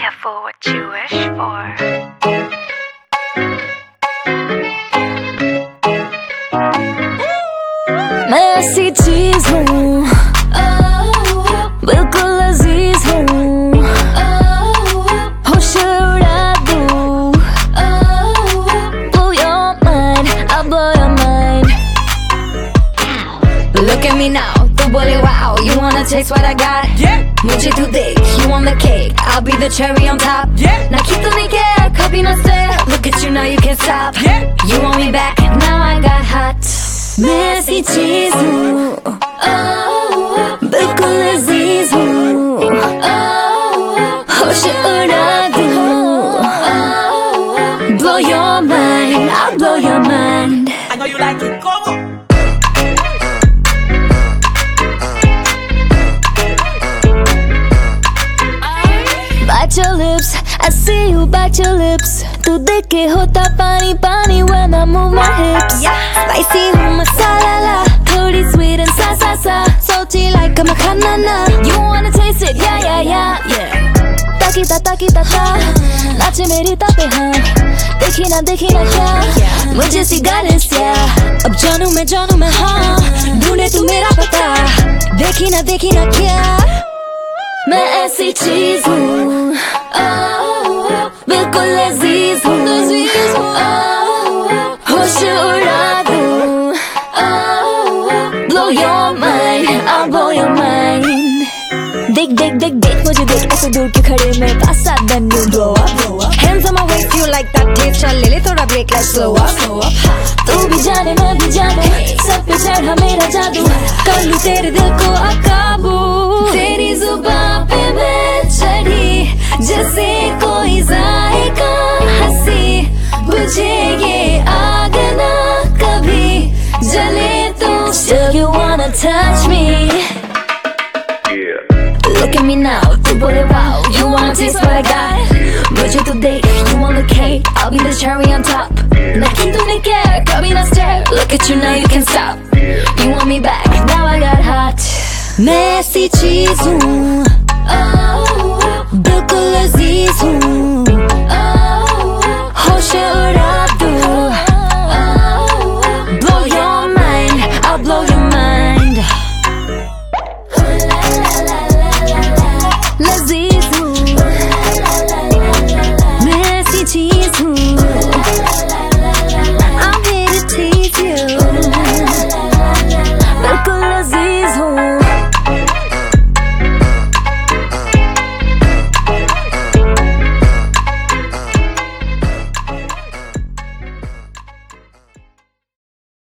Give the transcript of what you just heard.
careful what you wish for. मैं ऐसी चीज हूँ, बिल्कुल अजीज हूँ, होश उड़ा दूँ, blow your mind, I'll blow your mind. Look at me now, तू बोले wow, you wanna taste what I got? मुझे तू देख, you want the cake, I'll be the cherry on top. ना कि तू नहीं care, कभी ना stay, look at you now you can't stop. You want me back, now I got hot. मैं ऐसी चीज हूँ, बिल्कुल अजीज हूँ, होश उड़ा दूँ, blow your mind, I'll blow your mind. I know you like it, go on. Bite your lips, I see you bite your lips. तू देख के होता पानी पानी when I move my hips. Spicy हूँ मसाला ला, थोड़ी sweet and sa. Salty like a makanana. You wanna taste it, yeah. Taki ta ta, नाचे मेरी तापे हाँ. देखी ना क्या, मुझे सी गालिस yeah. अब जानू मैं हाँ, ढूंढे तू मेरा पता. देखी ना क्या, मैं ऐसी चीज हूँ, बिल्कुल अजीज हूँ, होश उड़ा दूँ, blow your mind, I'll blow your mind. देख मुझे देख, ऐसे दूर के खड़े मैं पास आ, then you blow up. Hands on my waist, you like that taste? चल ले थोड़ा break, let's slow up. तू भी जाने मैं भी जानू, सब पे चढ़ा मेरा जादू, कर लूँ तेरे दिल को अब काबू. तेरी जुबान पे मैं चढ़ी, जैसे कोई जायका हंसी, बुझे ये आग ना कभी जले तो. Still you wanna touch me? Look at me now, तू बोले wow, you wanna taste what I got? मुझे तू देख, you want the cake, I'll be the cherry on top. ना कि तू नहीं care, कभी ना stare, look at you now you can't stop. You want me back, now I got hot. मैं ऐसी चीज हूँ, बिल्कुल अजीज हूँ, होश उड़ा दूँ, blow your mind, I'll blow your mind. लजीज हूँ, मैं ऐसी चीज हूँ, I'm here to tease you, बिल्कुल लजीज हूँ.